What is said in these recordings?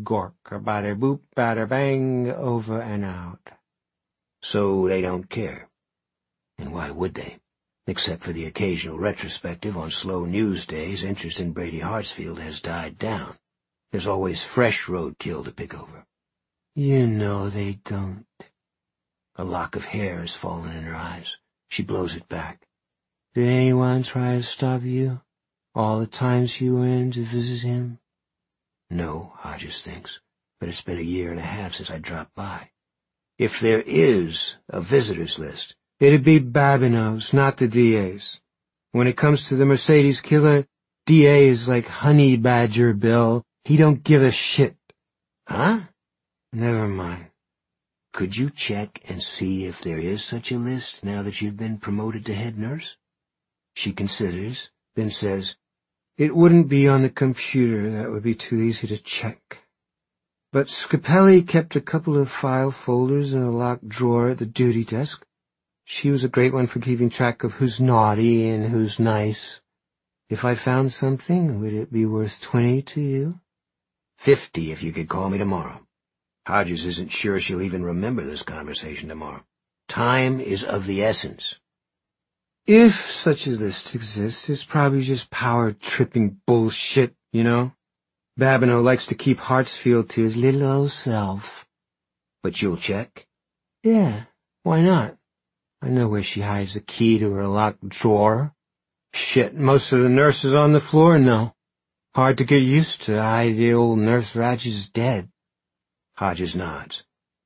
Gork, bada boop, bada bang, over and out. So they don't care. And why would they? Except for the occasional retrospective on slow news days, interest in Brady Hartsfield has died down. There's always fresh roadkill to pick over. You know they don't. A lock of hair has fallen in her eyes. She blows it back. Did anyone try to stop you? All the times you went in to visit him? No, Hodges thinks, but it's been 1.5 years since I dropped by. If there is a visitors list, it'd be Babineau's, not the DA's. When it comes to the Mercedes killer, DA is like Honey Badger Bill. He don't give a shit. Huh? Never mind. Could you check and see if there is such a list now that you've been promoted to head nurse? She considers, then says, It wouldn't be on the computer. That would be too easy to check. But Scapelli kept a couple of file folders in a locked drawer at the duty desk. She was a great one for keeping track of who's naughty and who's nice. If I found something, would it be worth 20 to you? 50 if you could call me tomorrow. Hodges isn't sure she'll even remember this conversation tomorrow. Time is of the essence. If such a list exists, it's probably just power-tripping bullshit, you know? Babineau likes to keep Hartsfield to his little old self. But you'll check? Yeah, why not? I know where she hides the key to her locked drawer. Shit, most of the nurses on the floor know. Hard to get used to. The old Nurse Ratchet's dead. Hodges nods.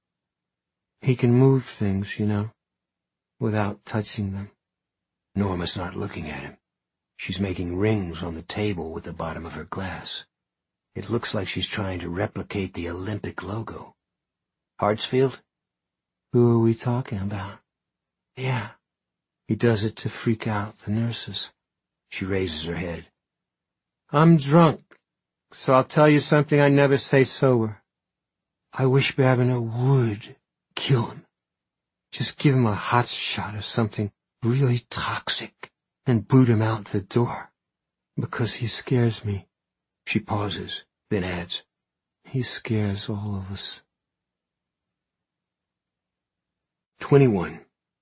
He can move things, you know, without touching them. Norma's not looking at him. She's making rings on the table with the bottom of her glass. It looks like she's trying to replicate the Olympic logo. Hartsfield? Who are we talking about? Yeah. He does it to freak out the nurses. She raises her head. I'm drunk, so I'll tell you something I never say sober. I wish Babineau would kill him. Just give him a hot shot or something really toxic and boot him out the door. Because he scares me. She pauses, then adds, He scares all of us. 21.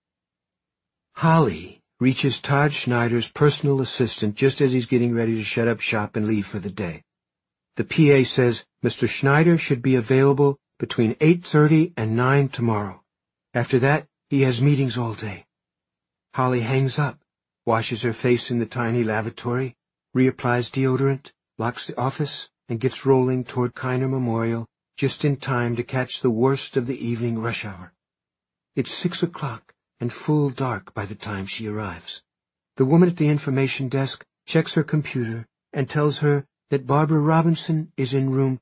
Holly reaches Todd Schneider's personal assistant just as he's getting ready to shut up shop and leave for the day. The PA says Mr. Schneider should be available between 8:30 and 9 tomorrow. After that, he has meetings all day. Holly hangs up, washes her face in the tiny lavatory, reapplies deodorant, locks the office, and gets rolling toward Kiner Memorial just in time to catch the worst of the evening rush hour. It's 6 o'clock and full dark by the time she arrives. The woman at the information desk checks her computer and tells her that Barbara Robinson is in room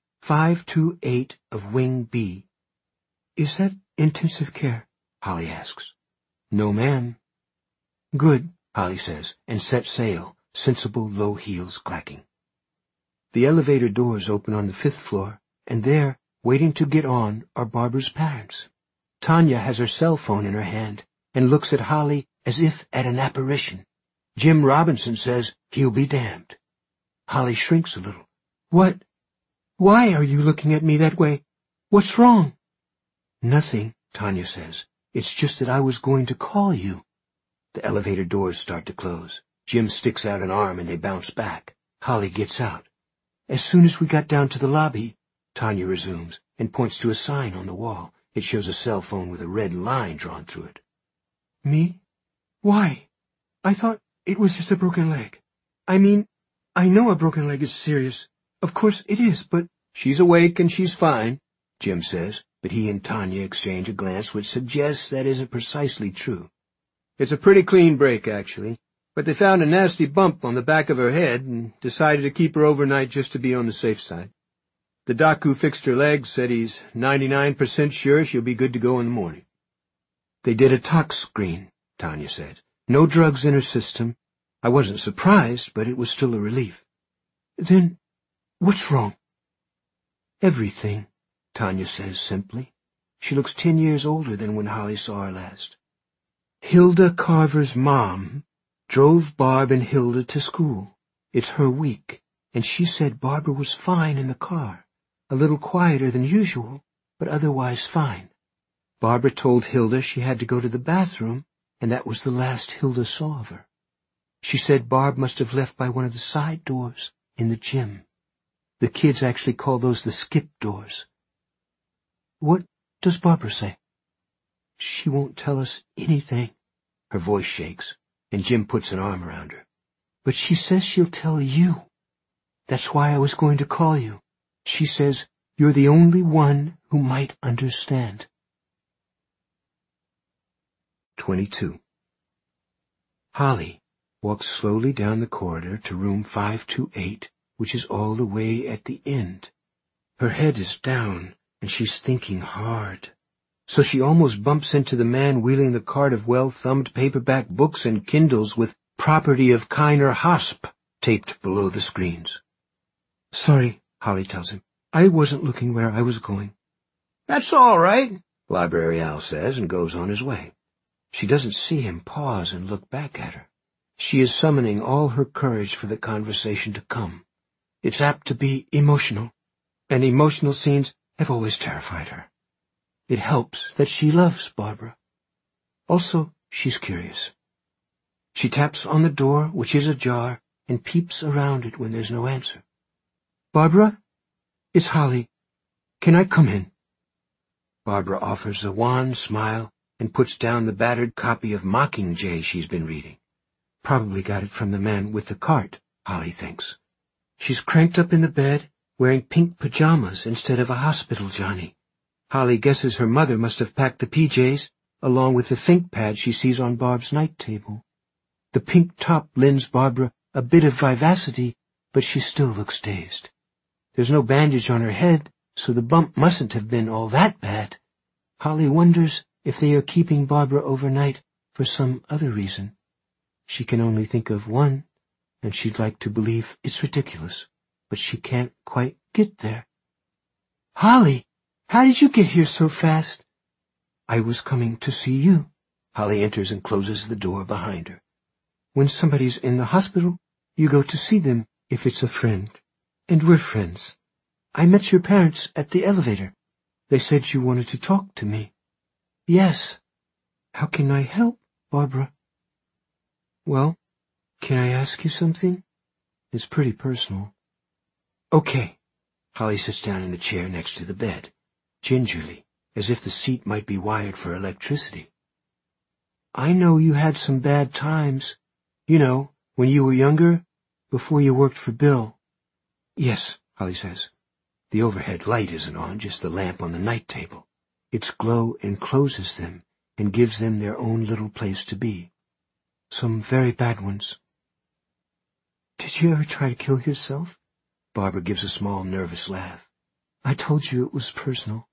528 of Wing B. Is that intensive care? Holly asks. No, ma'am. Good, Holly says, and sets sail, sensible low heels clacking. The elevator doors open on the 5th floor, and there, waiting to get on, are Barbara's parents. Tanya has her cell phone in her hand and looks at Holly as if at an apparition. Jim Robinson says he'll be damned. Holly shrinks a little. What? Why are you looking at me that way? What's wrong? Nothing, Tanya says. It's just that I was going to call you. The elevator doors start to close. Jim sticks out an arm and they bounce back. Holly gets out. As soon as we got down to the lobby, Tanya resumes and points to a sign on the wall. It shows a cell phone with a red line drawn through it. Me? Why? I thought it was just a broken leg. I mean, I know a broken leg is serious. Of course it is, but... She's awake and she's fine, Jim says, but he and Tanya exchange a glance which suggests that isn't precisely true. It's a pretty clean break, actually, but they found a nasty bump on the back of her head and decided to keep her overnight just to be on the safe side. The doc who fixed her leg said he's 99% sure she'll be good to go in the morning. They did a tox screen, Tanya said. No drugs in her system. I wasn't surprised, but it was still a relief. Then, what's wrong? Everything, Tanya says simply. She looks 10 years older than when Holly saw her last. Hilda Carver's mom drove Barb and Hilda to school. It's her week, and she said Barbara was fine in the car. a little quieter than usual, but otherwise fine. Barbara told Hilda she had to go to the bathroom, and that was the last Hilda saw of her. She said Barb must have left by one of the side doors in the gym. The kids actually call those the skip doors. What does Barbara say? She won't tell us anything. Her voice shakes, and Jim puts an arm around her. But she says she'll tell you. That's why I was going to call you. She says you're the only one who might understand. 22. Holly walks slowly down the corridor to room 528, which is all the way at the end. Her head is down, and she's thinking hard. So she almost bumps into the man wheeling the cart of well-thumbed paperback books and Kindles with "Property of Kiner Hosp" taped below the screens. Sorry, Holly tells him. I wasn't looking where I was going. That's all right, Library Al says, and goes on his way. She doesn't see him pause and look back at her. She is summoning all her courage for the conversation to come. It's apt to be emotional, and emotional scenes have always terrified her. It helps that she loves Barbara. Also, she's curious. She taps on the door, which is ajar, and peeps around it when there's no answer. Barbara? It's Holly. Can I come in? Barbara offers a wan smile and puts down the battered copy of Mockingjay she's been reading. Probably got it from the man with the cart, Holly thinks. She's cranked up in the bed, wearing pink pajamas instead of a hospital Johnny. Holly guesses her mother must have packed the PJs, along with the ThinkPad she sees on Barb's night table. The pink top lends Barbara a bit of vivacity, but she still looks dazed. There's no bandage on her head, so the bump mustn't have been all that bad. Holly wonders if they are keeping Barbara overnight for some other reason. She can only think of one, and she'd like to believe it's ridiculous, but she can't quite get there. Holly, how did you get here so fast? I was coming to see you. Holly enters and closes the door behind her. When somebody's in the hospital, you go to see them if it's a friend. And we're friends. I met your parents at the elevator. They said you wanted to talk to me. Yes. How can I help, Barbara? Well, can I ask you something? It's pretty personal. Okay. Holly sits down in the chair next to the bed, gingerly, as if the seat might be wired for electricity. I know you had some bad times. You know, when you were younger, before you worked for Bill. Yes, Holly says. The overhead light isn't on, just the lamp on the night table. Its glow encloses them and gives them their own little place to be. Some very bad ones. Did you ever try to kill yourself? Barbara gives a small, nervous laugh. I told you it was personal.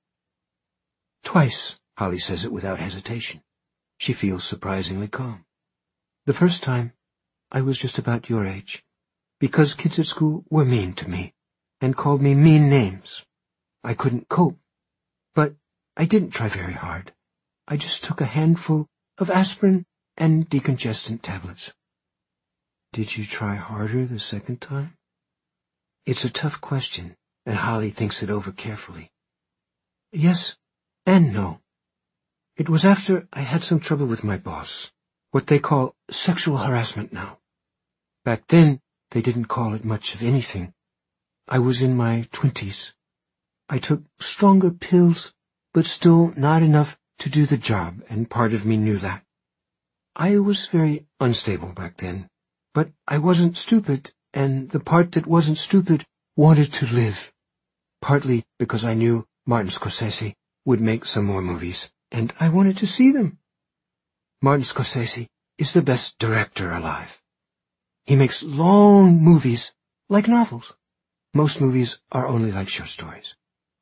Twice, Holly says it without hesitation. She feels surprisingly calm. The first time, I was just about your age, because kids at school were mean to me and called me mean names. I couldn't cope, but I didn't try very hard. I just took a handful of aspirin and decongestant tablets. Did you try harder the second time? It's a tough question, and Holly thinks it over carefully. Yes and no. It was after I had some trouble with my boss, what they call sexual harassment now. Back then, they didn't call it much of anything. I was in my 20s. I took stronger pills, but still not enough to do the job, and part of me knew that. I was very unstable back then, but I wasn't stupid, and the part that wasn't stupid wanted to live. Partly because I knew Martin Scorsese would make some more movies, and I wanted to see them. Martin Scorsese is the best director alive. He makes long movies like novels. Most movies are only like short stories.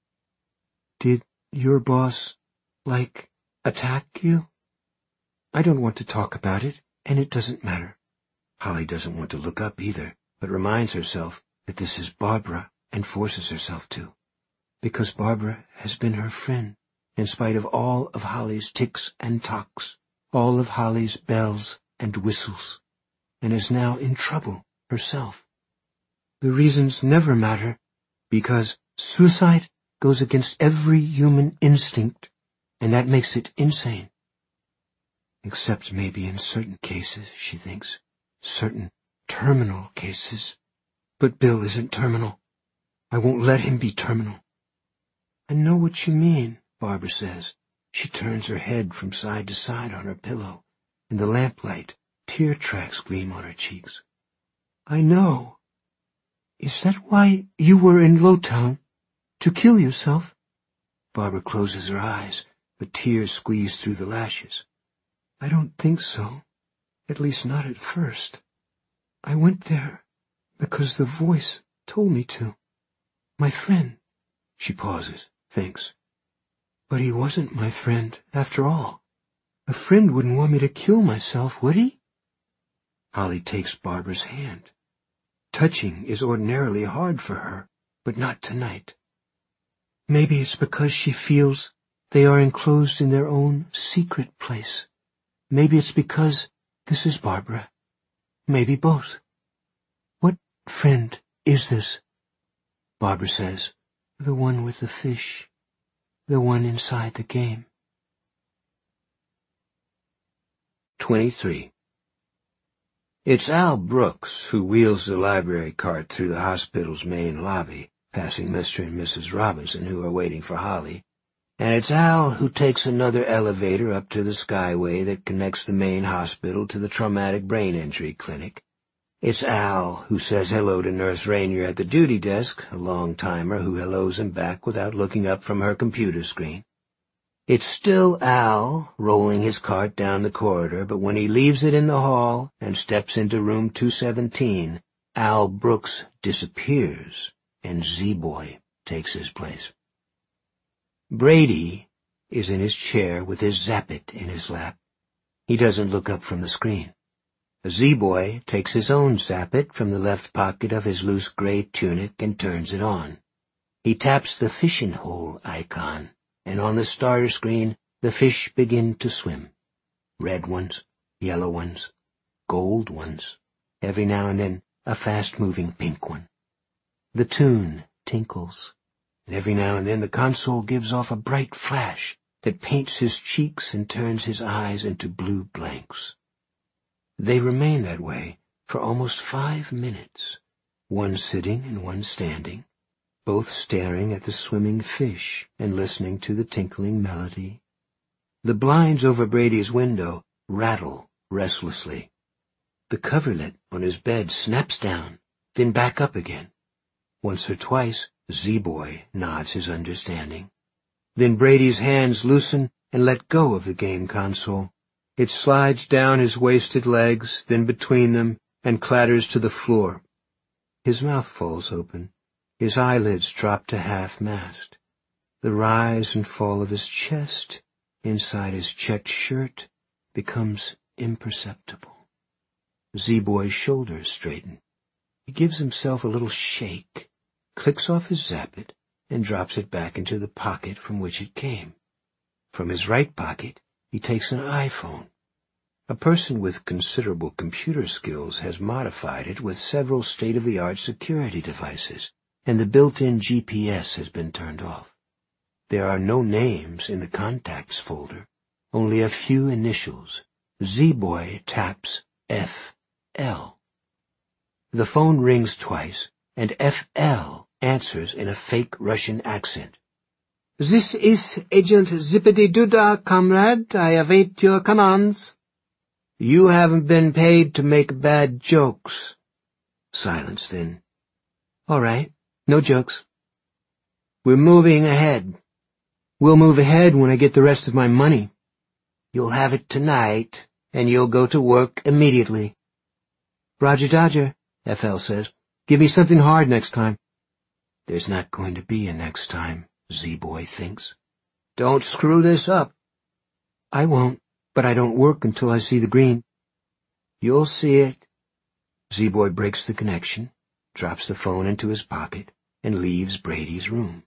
Did your boss, attack you? I don't want to talk about it, and it doesn't matter. Holly doesn't want to look up either, but reminds herself that this is Barbara and forces herself to. Because Barbara has been her friend, in spite of all of Holly's ticks and tocks, all of Holly's bells and whistles, and is now in trouble herself. The reasons never matter, because Suicide goes against every human instinct, and that makes it insane. Except maybe in certain cases, she thinks. Certain terminal cases. But Bill isn't terminal. I won't let him be terminal. I know what you mean, Barbara says. She turns her head from side to side on her pillow. In the lamplight, tear tracks gleam on her cheeks. I know. Is that why you were in Lowtown? To kill yourself? Barbara closes her eyes, but tears squeeze through the lashes. I don't think so. At least not at first. I went there because the voice told me to. My friend. She pauses, thinks. But he wasn't my friend, after all. A friend wouldn't want me to kill myself, would he? Holly takes Barbara's hand. Touching is ordinarily hard for her, but not tonight. Maybe it's because she feels they are enclosed in their own secret place. Maybe it's because this is Barbara. Maybe both. What friend is this? Barbara says, the one with the fish. The one inside the game. 23. It's Al Brooks who wheels the library cart through the hospital's main lobby, passing Mr. and Mrs. Robinson, who are waiting for Holly. And it's Al who takes another elevator up to the skyway that connects the main hospital to the traumatic brain injury clinic. It's Al who says hello to Nurse Rainier at the duty desk, a long-timer who hellos him back without looking up from her computer screen. It's still Al, rolling his cart down the corridor, but when he leaves it in the hall and steps into room 217, Al Brooks disappears, and Z-Boy takes his place. Brady is in his chair with his Zappit in his lap. He doesn't look up from the screen. Z-Boy takes his own Zappit from the left pocket of his loose gray tunic and turns it on. He taps the fishing hole icon, and on the starter screen the fish begin to swim. Red ones, yellow ones, gold ones, every now and then a fast-moving pink one. The tune tinkles, and every now and then the console gives off a bright flash that paints his cheeks and turns his eyes into blue blanks. They remain that way for almost 5 minutes, one sitting and one standing, both staring at the swimming fish and listening to the tinkling melody. The blinds over Brady's window rattle restlessly. The coverlet on his bed snaps down, then back up again. Once or twice, Z-Boy nods his understanding. Then Brady's hands loosen and let go of the game console. It slides down his wasted legs, then between them, and clatters to the floor. His mouth falls open. His eyelids drop to half-mast. The rise and fall of his chest, inside his checked shirt, becomes imperceptible. Z-Boy's shoulders straighten. He gives himself a little shake, clicks off his Zappit, and drops it back into the pocket from which it came. From his right pocket, he takes an iPhone. A person with considerable computer skills has modified it with several state-of-the-art security devices, and the built-in GPS has been turned off. There are no names in the contacts folder, only a few initials. Z-Boy taps FL. The phone rings twice, and FL answers in a fake Russian accent. This is Agent Zippity-Doodah, comrade. I await your commands. You haven't been paid to make bad jokes. Silence then. All right, no jokes. We're moving ahead. We'll move ahead when I get the rest of my money. You'll have it tonight, and you'll go to work immediately. Roger Dodger, FL says. Give me something hard next time. There's not going to be a next time, Z-Boy thinks. Don't screw this up. I won't, but I don't work until I see the green. You'll see it. Z-Boy breaks the connection, drops the phone into his pocket, and leaves Brady's room.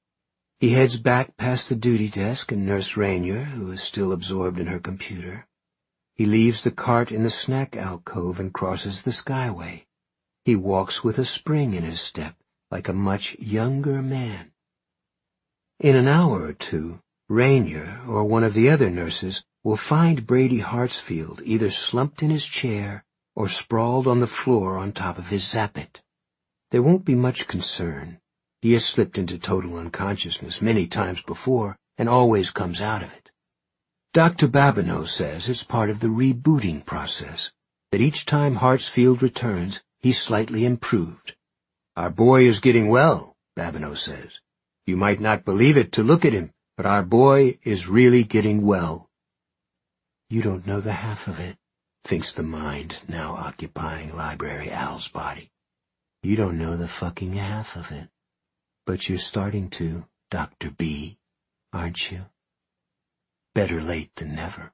He heads back past the duty desk and Nurse Rainier, who is still absorbed in her computer. He leaves the cart in the snack alcove and crosses the skyway. He walks with a spring in his step, like a much younger man. In an hour or two, Rainier or one of the other nurses will find Brady Hartsfield either slumped in his chair or sprawled on the floor on top of his zappet. There won't be much concern. He has slipped into total unconsciousness many times before and always comes out of it. Dr. Babineau says it's part of the rebooting process, that each time Hartsfield returns, he's slightly improved. Our boy is getting well, Babineau says. You might not believe it to look at him, but our boy is really getting well. You don't know the half of it, thinks the mind now occupying Library Al's body. You don't know the fucking half of it. But you're starting to, Dr. B, aren't you? Better late than never.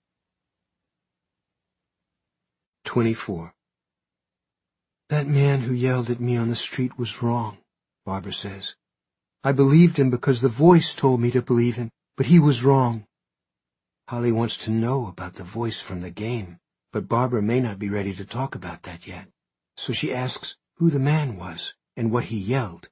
24. That man who yelled at me on the street was wrong, Barbara says. I believed him because the voice told me to believe him, but he was wrong. Holly wants to know about the voice from the game, but Barbara may not be ready to talk about that yet. So she asks who the man was and what he yelled.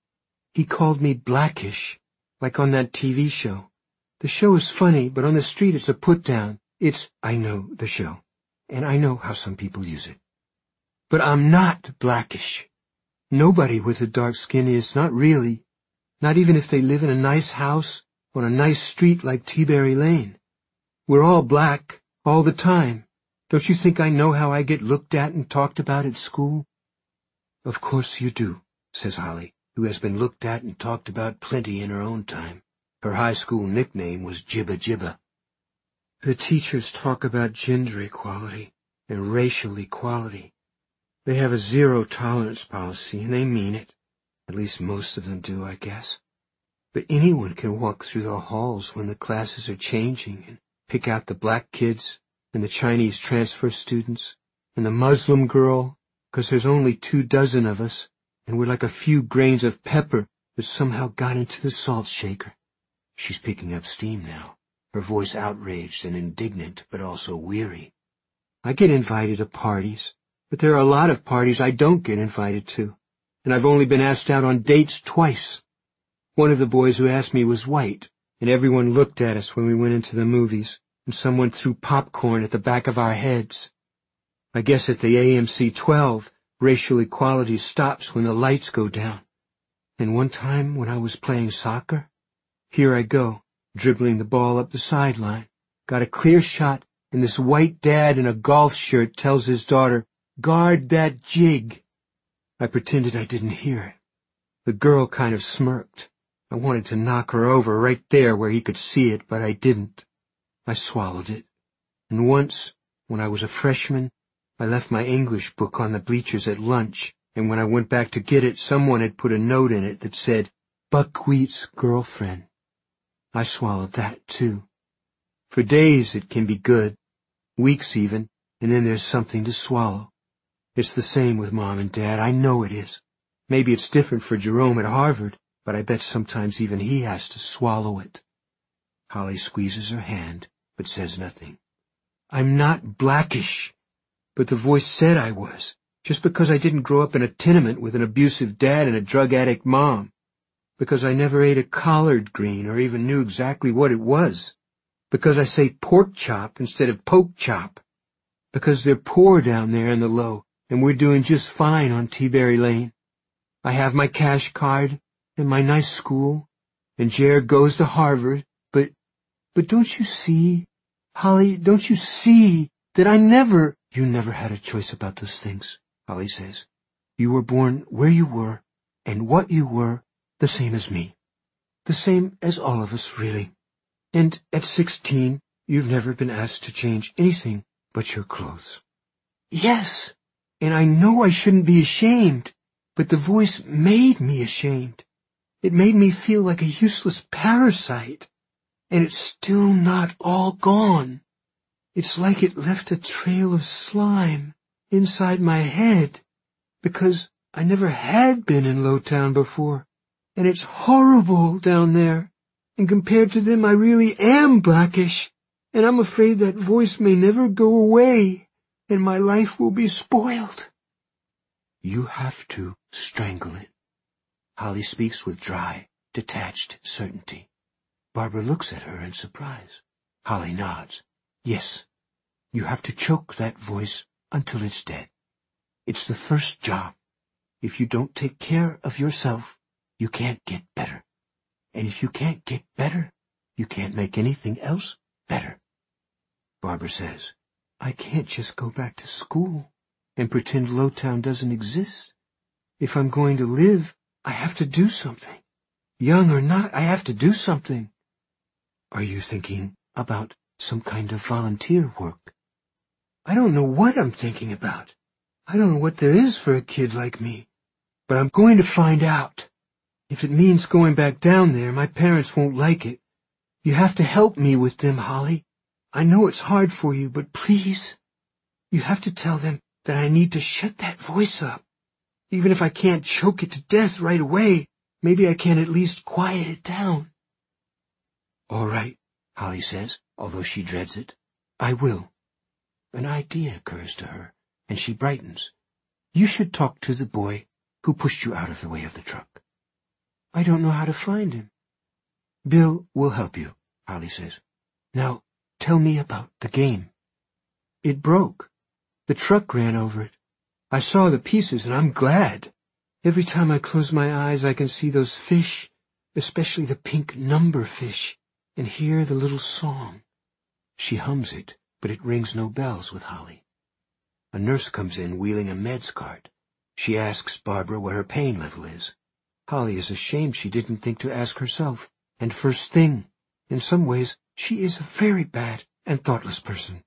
He called me Blackish, like on that TV show. The show is funny, but on the street it's a put-down. I know the show, and I know how some people use it. But I'm not Blackish. Nobody with a dark skin is, not really. Not even if they live in a nice house on a nice street like Teaberry Lane. We're all black, all the time. Don't you think I know how I get looked at and talked about at school? Of course you do, says Holly, who has been looked at and talked about plenty in her own time. Her high school nickname was Jibba Jibba. The teachers talk about gender equality and racial equality. They have a zero-tolerance policy, and they mean it. At least most of them do, I guess. But anyone can walk through the halls when the classes are changing and pick out the black kids and the Chinese transfer students and the Muslim girl, 'cause there's only 24 of us, and we're like a few grains of pepper that somehow got into the salt shaker. She's picking up steam now, her voice outraged and indignant, but also weary. I get invited to parties, but there are a lot of parties I don't get invited to, and I've only been asked out on dates twice. One of the boys who asked me was white, and everyone looked at us when we went into the movies, and someone threw popcorn at the back of our heads. I guess at the AMC 12, racial equality stops when the lights go down. And one time when I was playing soccer, here I go, dribbling the ball up the sideline, got a clear shot, and this white dad in a golf shirt tells his daughter, "Guard that jig." I pretended I didn't hear it. The girl kind of smirked. I wanted to knock her over right there where he could see it, but I didn't. I swallowed it. And once, when I was a freshman, I left my English book on the bleachers at lunch, and when I went back to get it, someone had put a note in it that said, "Buckwheat's girlfriend." I swallowed that, too. For days it can be good, weeks even, and then there's something to swallow. It's the same with Mom and Dad, I know it is. Maybe it's different for Jerome at Harvard, but I bet sometimes even he has to swallow it. Holly squeezes her hand, but says nothing. I'm not Blackish, but the voice said I was, just because I didn't grow up in a tenement with an abusive dad and a drug-addict mom, because I never ate a collard green or even knew exactly what it was, because I say pork chop instead of poke chop, because they're poor down there in the low, and we're doing just fine on Teaberry Lane. I have my cash card and my nice school, and Jer goes to Harvard, but don't you see, Holly, don't you see that You never had a choice about those things, Holly says. You were born where you were, and what you were, the same as me. The same as all of us, really. And at 16, you've never been asked to change anything but your clothes. Yes, and I know I shouldn't be ashamed, but the voice made me ashamed. It made me feel like a useless parasite, and it's still not all gone. It's like it left a trail of slime inside my head, because I never had been in Lowtown before, and it's horrible down there, and compared to them I really am Blackish, and I'm afraid that voice may never go away, and my life will be spoiled. You have to strangle it, Holly speaks with dry, detached certainty. Barbara looks at her in surprise. Holly nods. Yes, you have to choke that voice until it's dead. It's the first job. If you don't take care of yourself, you can't get better. And if you can't get better, you can't make anything else better. Barbara says, I can't just go back to school and pretend Lowtown doesn't exist. If I'm going to live, I have to do something. Young or not, I have to do something. Are you thinking about some kind of volunteer work? I don't know what I'm thinking about. I don't know what there is for a kid like me. But I'm going to find out. If it means going back down there, my parents won't like it. You have to help me with them, Holly. I know it's hard for you, but please. You have to tell them that I need to shut that voice up. Even if I can't choke it to death right away, maybe I can at least quiet it down. All right, Holly says, although she dreads it. I will. An idea occurs to her, and she brightens. You should talk to the boy who pushed you out of the way of the truck. I don't know how to find him. Bill will help you, Holly says. Now, tell me about the game. It broke. The truck ran over it. I saw the pieces, and I'm glad. Every time I close my eyes, I can see those fish, especially the pink number fish, and hear the little song. She hums it, but it rings no bells with Holly. A nurse comes in wheeling a meds cart. She asks Barbara what her pain level is. Holly is ashamed she didn't think to ask herself. And first thing, in some ways, she is a very bad and thoughtless person.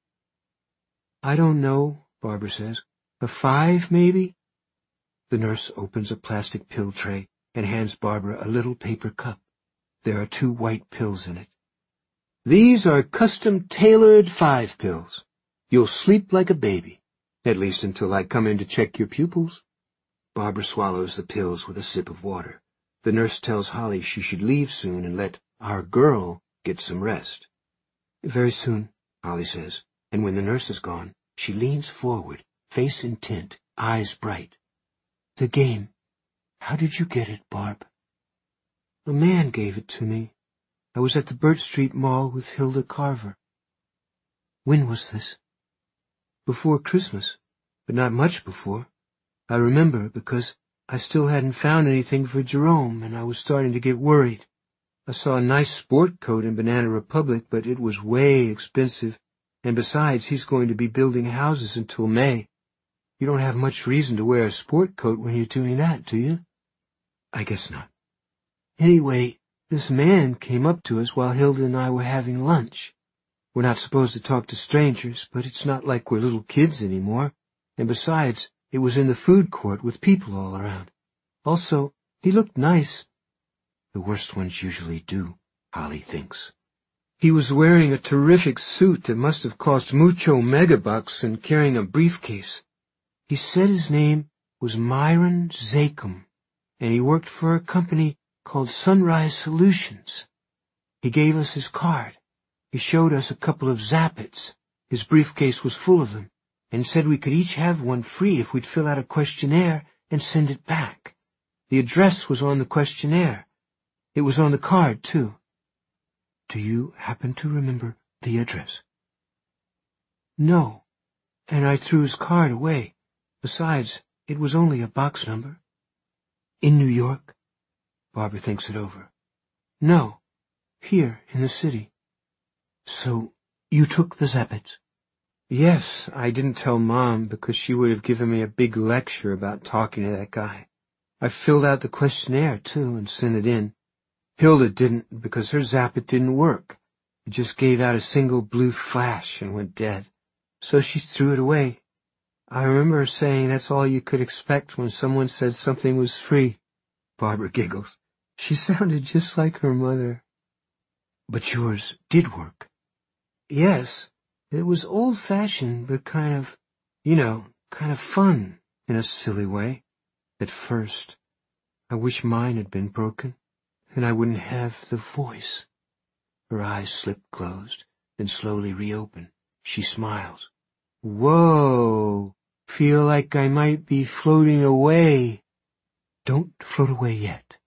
I don't know, Barbara says. A 5, maybe? The nurse opens a plastic pill tray and hands Barbara a little paper cup. There are 2 white pills in it. These are custom-tailored 5 pills. You'll sleep like a baby, at least until I come in to check your pupils. Barbara swallows the pills with a sip of water. The nurse tells Holly she should leave soon and let our girl get some rest. Very soon, Holly says, and when the nurse is gone, she leans forward, face intent, eyes bright. The game. How did you get it, Barb? A man gave it to me. I was at the Burt Street Mall with Hilda Carver. When was this? Before Christmas, but not much before. I remember because I still hadn't found anything for Jerome, and I was starting to get worried. I saw a nice sport coat in Banana Republic, but it was way expensive, and besides, he's going to be building houses until May. You don't have much reason to wear a sport coat when you're doing that, do you? I guess not. Anyway, this man came up to us while Hilda and I were having lunch. We're not supposed to talk to strangers, but it's not like we're little kids anymore, and besides, it was in the food court with people all around. Also, he looked nice. The worst ones usually do, Holly thinks. He was wearing a terrific suit that must have cost mucho megabucks and carrying a briefcase. He said his name was Myron Zachem, and he worked for a company called Sunrise Solutions. He gave us his card. He showed us a couple of Zappets. His briefcase was full of them, and said we could each have one free if we'd fill out a questionnaire and send it back. The address was on the questionnaire. It was on the card, too. Do you happen to remember the address? No, and I threw his card away. Besides, it was only a box number. In New York? Barbara thinks it over. No, here in the city. So, you took the Zappets? Yes, I didn't tell Mom because she would have given me a big lecture about talking to that guy. I filled out the questionnaire, too, and sent it in. Hilda didn't because her Zappet didn't work. It just gave out a single blue flash and went dead. So she threw it away. I remember her saying that's all you could expect when someone said something was free. Barbara giggles. She sounded just like her mother. But yours did work. Yes, it was old-fashioned, but kind of fun in a silly way. At first, I wish mine had been broken. Then I wouldn't have the voice. Her eyes slip closed, then slowly reopen. She smiles. Whoa! Feel like I might be floating away. Don't float away yet.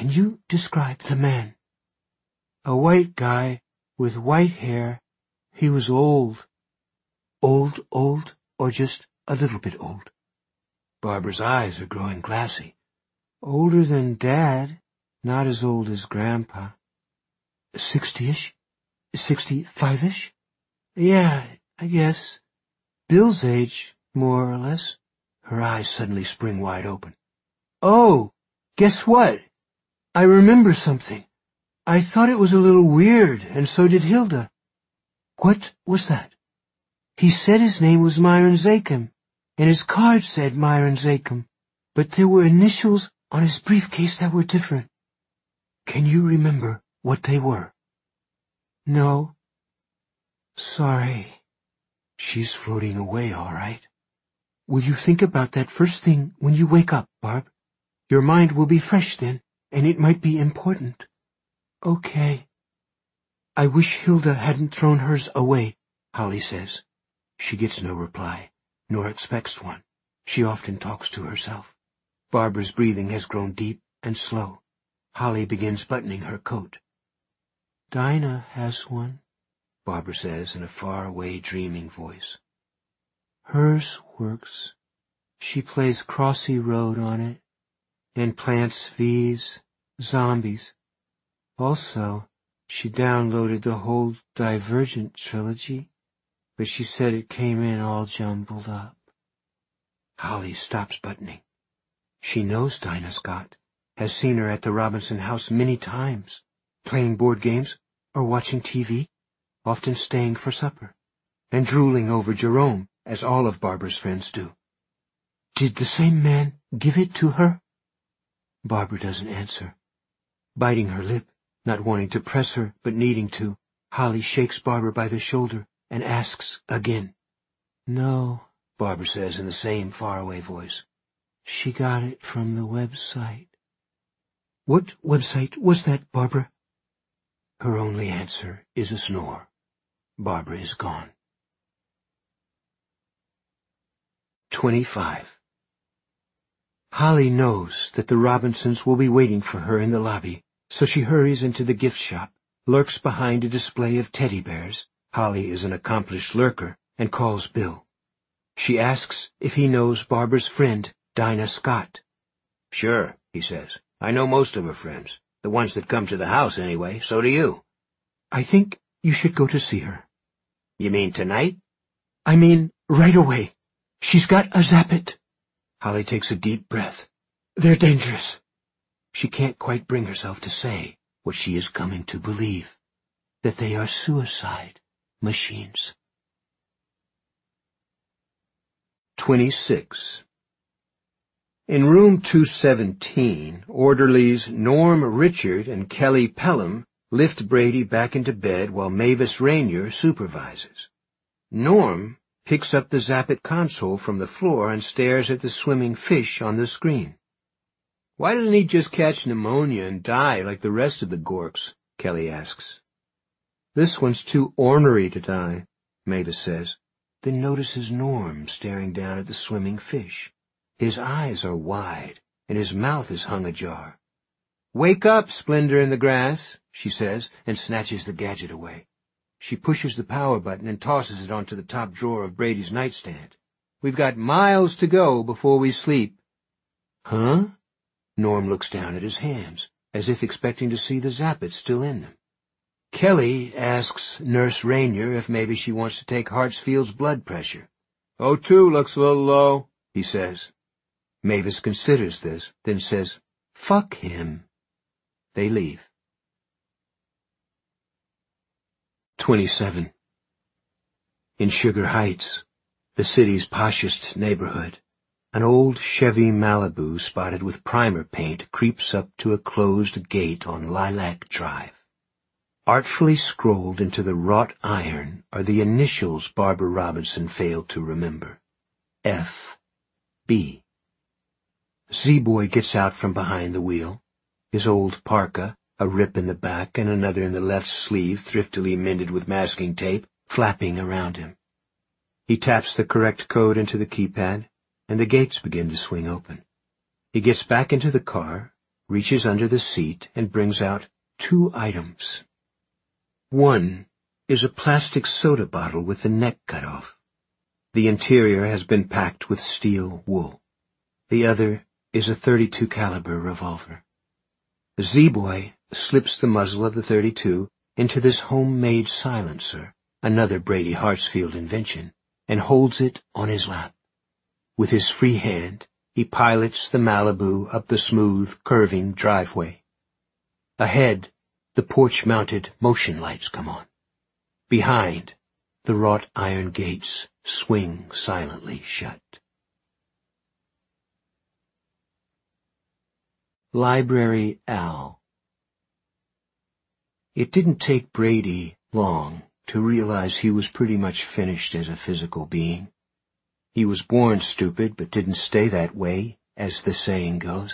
Can you describe the man? A white guy with white hair. He was old. Old, or just a little bit old? Barbara's eyes are growing glassy. Older than Dad, not as old as Grandpa. 60-ish? 65-ish? Yeah, I guess. Bill's age, more or less. Her eyes suddenly spring wide open. Oh, guess what? I remember something. I thought it was a little weird, and so did Hilda. What was that? He said his name was Myron Zakem, and his card said Myron Zakem, but there were initials on his briefcase that were different. Can you remember what they were? No. Sorry. She's floating away, all right. Will you think about that first thing when you wake up, Barb? Your mind will be fresh then, and it might be important. Okay. I wish Hilda hadn't thrown hers away, Holly says. She gets no reply, nor expects one. She often talks to herself. Barbara's breathing has grown deep and slow. Holly begins buttoning her coat. Dinah has one, Barbara says in a far-away, dreaming voice. Hers works. She plays Crossy Road on it, and Plants V's, Zombies. Also, she downloaded the whole Divergent trilogy, but she said it came in all jumbled up. Holly stops buttoning. She knows Dinah Scott, has seen her at the Robinson house many times, playing board games or watching TV, often staying for supper, and drooling over Jerome, as all of Barbara's friends do. Did the same man give it to her? Barbara doesn't answer. Biting her lip, not wanting to press her, but needing to, Holly shakes Barbara by the shoulder and asks again. No, Barbara says in the same faraway voice. She got it from the website. What website was that, Barbara? Her only answer is a snore. Barbara is gone. 25. Holly knows that the Robinsons will be waiting for her in the lobby, so she hurries into the gift shop, lurks behind a display of teddy bears. Holly is an accomplished lurker, and calls Bill. She asks if he knows Barbara's friend, Dinah Scott. Sure, he says. I know most of her friends. The ones that come to the house, anyway. So do you. I think you should go to see her. You mean tonight? I mean right away. She's got a Zappit. Holly takes a deep breath. They're dangerous. She can't quite bring herself to say what she is coming to believe, that they are suicide machines. 26. In room 217, orderlies Norm Richard and Kelly Pelham lift Brady back into bed while Mavis Rainier supervises. Norm picks up the Zappit console from the floor and stares at the swimming fish on the screen. Why didn't he just catch pneumonia and die like the rest of the Gorks? Kelly asks. This one's too ornery to die, Mavis says, then notices Norm staring down at the swimming fish. His eyes are wide, and his mouth is hung ajar. Wake up, Splendor in the grass, she says, and snatches the gadget away. She pushes the power button and tosses it onto the top drawer of Brady's nightstand. We've got miles to go before we sleep. Huh? Norm looks down at his hands, as if expecting to see the Zappit still in them. Kelly asks Nurse Rainier if maybe she wants to take Hartsfield's blood pressure. O2 looks a little low, he says. Mavis considers this, then says, fuck him. They leave. 27. In Sugar Heights, the city's poshest neighborhood, an old Chevy Malibu spotted with primer paint creeps up to a closed gate on Lilac Drive. Artfully scrolled into the wrought iron are the initials Barbara Robinson failed to remember. F.B. Z-Boy gets out from behind the wheel, his old parka, a rip in the back and another in the left sleeve thriftily mended with masking tape, flapping around him. He taps the correct code into the keypad, and the gates begin to swing open. He gets back into the car, reaches under the seat and brings out 2 items. One is a plastic soda bottle with the neck cut off. The interior has been packed with steel wool. The other is a .32 caliber revolver. The Z-Boy slips the muzzle of the .32 into this homemade silencer, another Brady Hartsfield invention, and holds it on his lap. With his free hand, he pilots the Malibu up the smooth, curving driveway. Ahead, the porch-mounted motion lights come on. Behind, the wrought iron gates swing silently shut. Library Al. It didn't take Brady long to realize he was pretty much finished as a physical being. He was born stupid, but didn't stay that way, as the saying goes.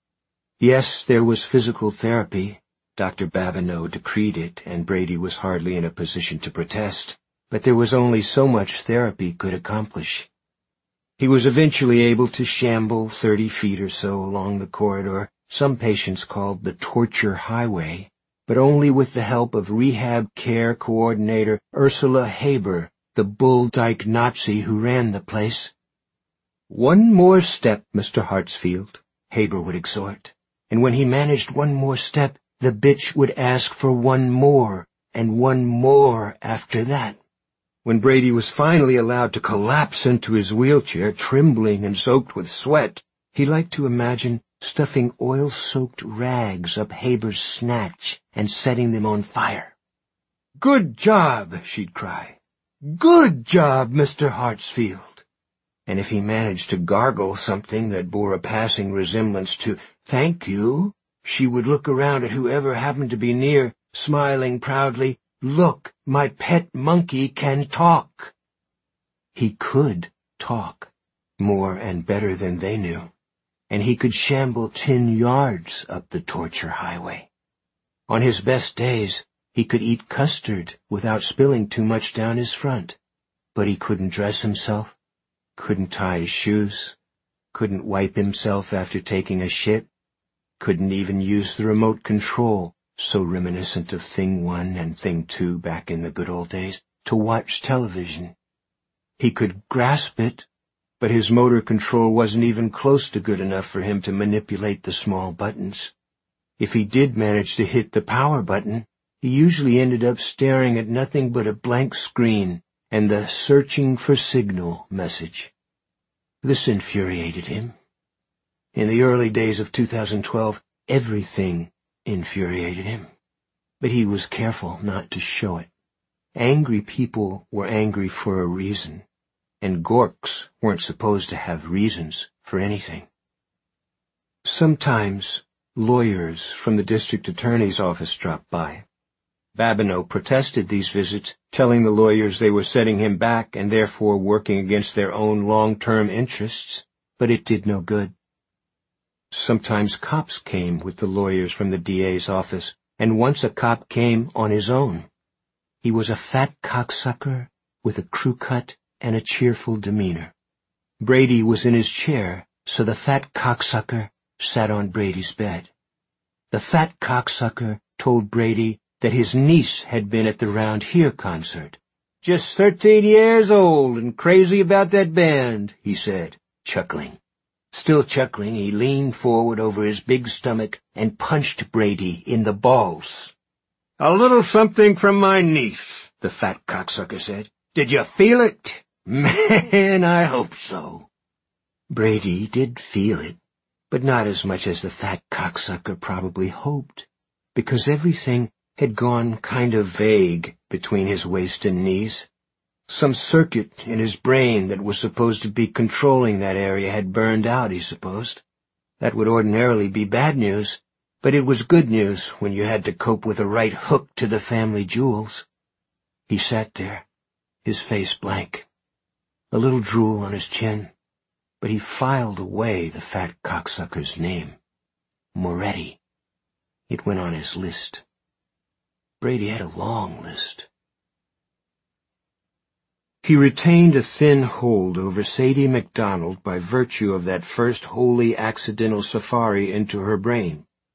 Yes, there was physical therapy. Dr. Babineau decreed it, and Brady was hardly in a position to protest, but there was only so much therapy could accomplish. He was eventually able to shamble 30 feet or so along the corridor some patients called the torture highway, but only with the help of rehab care coordinator Ursula Haber, the bull dyke Nazi who ran the place. "One more step, Mr. Hartsfield," Haber would exhort, and when he managed one more step, the bitch would ask for one more, and one more after that. When Brady was finally allowed to collapse into his wheelchair, trembling and soaked with sweat, he liked to imagine stuffing oil-soaked rags up Haber's snatch and setting them on fire. "Good job," she'd cry. "Good job, Mr. Hartsfield." And if he managed to gargle something that bore a passing resemblance to "thank you," she would look around at whoever happened to be near, smiling proudly, "Look, my pet monkey can talk." He could talk, more and better than they knew, and he could shamble 10 yards up the torture highway. On his best days, he could eat custard without spilling too much down his front, but he couldn't dress himself, couldn't tie his shoes, couldn't wipe himself after taking a shit, couldn't even use the remote control, so reminiscent of Thing 1 and Thing 2 back in the good old days, to watch television. He could grasp it, but his motor control wasn't even close to good enough for him to manipulate the small buttons. If he did manage to hit the power button, he usually ended up staring at nothing but a blank screen and the "searching for signal" message. This infuriated him. In the early days of 2012, everything infuriated him, but he was careful not to show it. Angry people were angry for a reason, and Gorks weren't supposed to have reasons for anything. Sometimes lawyers from the district attorney's office dropped by. Babineau protested these visits, telling the lawyers they were setting him back and therefore working against their own long-term interests, but it did no good. Sometimes cops came with the lawyers from the DA's office, and once a cop came on his own. He was a fat cocksucker with a crew cut and a cheerful demeanor. Brady was in his chair, so the fat cocksucker sat on Brady's bed. The fat cocksucker told Brady that his niece had been at the Round Here concert. "Just 13 years old and crazy about that band," he said, chuckling. Still chuckling, he leaned forward over his big stomach and punched Brady in the balls. "A little something from my niece," the fat cocksucker said. "Did you feel it? Man, I hope so." Brady did feel it, but not as much as the fat cocksucker probably hoped, because everything had gone kind of vague between his waist and knees. Some circuit in his brain that was supposed to be controlling that area had burned out, he supposed. That would ordinarily be bad news, but it was good news when you had to cope with a right hook to the family jewels. He sat there, his face blank, a little drool on his chin, but he filed away the fat cocksucker's name. Moretti. It went on his list. Brady had a long list. He retained a thin hold over Sadie MacDonald by virtue of that first wholly accidental safari into her brain,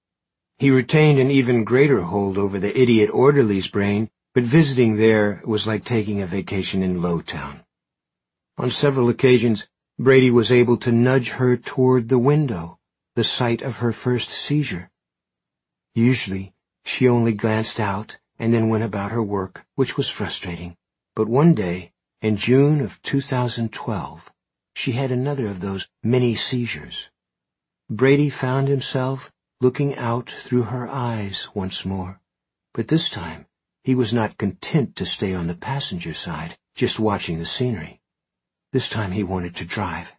He retained an even greater hold over the idiot orderly's brain, but visiting there was like taking a vacation in Lowtown. On several occasions, Brady was able to nudge her toward the window, the site of her first seizure. Usually, she only glanced out and then went about her work, which was frustrating. But one day, in June of 2012, she had another of those mini seizures. Brady found himself looking out through her eyes once more, but this time he was not content to stay on the passenger side, just watching the scenery. This time he wanted to drive.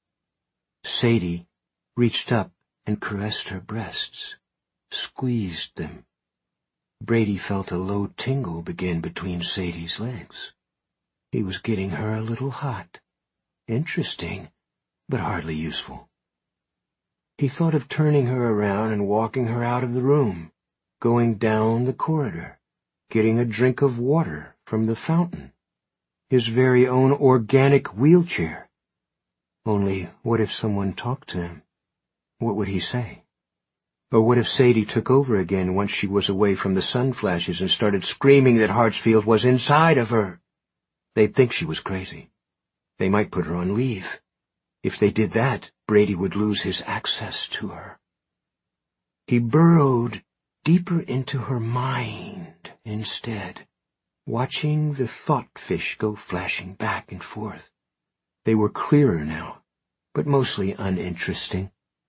Sadie reached up and caressed her breasts, squeezed them. Brady felt a low tingle begin between Sadie's legs. He was getting her a little hot. Interesting, but hardly useful. He thought of turning her around and walking her out of the room, going down the corridor, getting a drink of water from the fountain, his very own organic wheelchair. Only, what if someone talked to him? What would he say? Or what if Sadie took over again once she was away from the sun flashes and started screaming that Hartsfield was inside of her? They'd think she was crazy. They might put her on leave. If they did that, Brady would lose his access to her. He burrowed deeper into her mind instead, watching the thought fish go flashing back and forth. They were clearer now, but mostly uninteresting.